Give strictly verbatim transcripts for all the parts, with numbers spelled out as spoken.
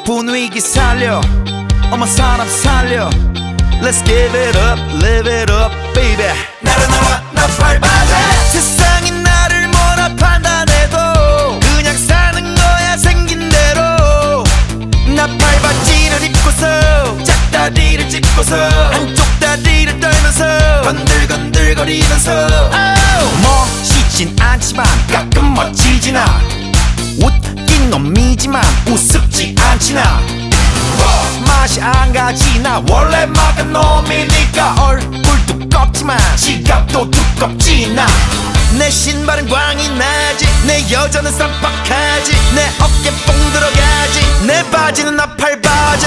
분위기 살려 어머 사람 살려 Let's give it up, live it up, baby. 나른나와 나 밟아대. 세상이 나를 뭐라 판단해도 그냥 사는 거야 생긴 대로. 나 밟아지를 입고서 짝다리를 짚고서 한쪽 다리를 떨면서 건들건들거리면서 oh. 멋있진 않지만 가끔 멋지진 않아. 웃긴 놈이지만 우습지 않지나. 맛이 안 가지 나 원래 막은 놈이니까. 얼굴 두껍지만 지갑도 두껍지 나. 내 신발은 광이 나지 내 여자는 쌈박하지 내 어깨 뽕 들어가지 내 바지는 나팔바지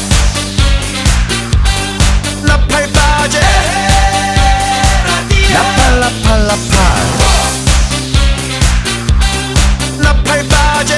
나팔바지 나팔라팔라팔 나팔바지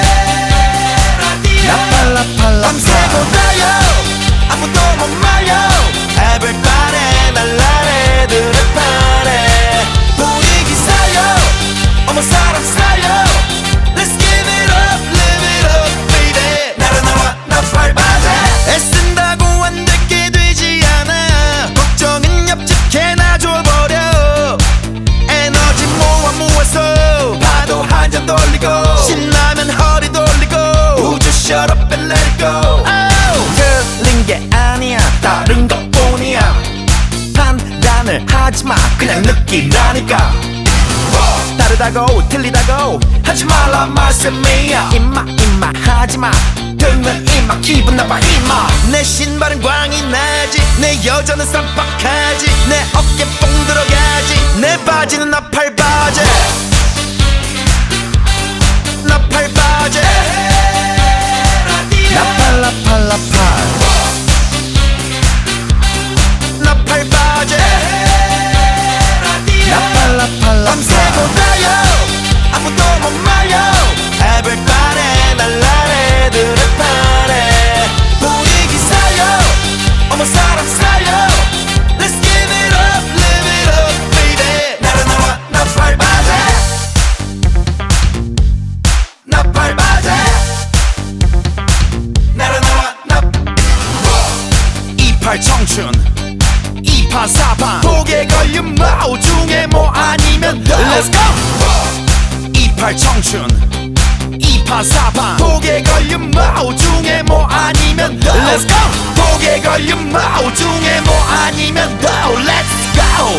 나팔라팔라팔 밤새고 다요 아무도 못 말려 Everybody 날라래 드랩하래 분위기 살려 어머 사람 살려 Let's give it up, live it up, baby. 나른나와 나 밟아대. 애쓴다고 안 되게 되지 않아. 걱정은 옆집 개나 줘버려. 에너지 모아 모아서 파도 한 잔 돌리고 신나면 허리 돌리고 우주 shut up and let it go. oh. 틀린 게 아니야 다른 것뿐이야. 판단을 하지마 그냥 느끼라니까. 다르다고 틀리다고 하지 말라 말씀이야. 임마 임마 하지마 들면 임마 기분 나빠 임마. 내 신발은 광이 나지 내 여자는 쌈박하지 내 어깨 뽕 들어가지 내 바지는 나팔바지 나팔바지 나팔라팔라팔 나팔바지 나팔라팔라팔 밤새고 다요 아무도 못 말려 Everybody 날라래 드랩하래 분위기 살려 어머 사람 살려 Let's give it up, live it up, baby. 나른나와 나 밟아대 나 밟아대 나른나와 나 이팔 청춘 이판 사판 독에 걸린 마오 중에 뭐 아니면 Let's go. 이팔 청춘 이판 사판 독에 걸린 마오 중에 뭐 아니면 Let's go. 독에 걸린 마오 중에 뭐 아니면 oh, Let's go.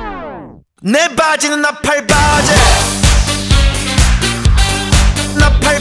내 바지는 나팔바지 나팔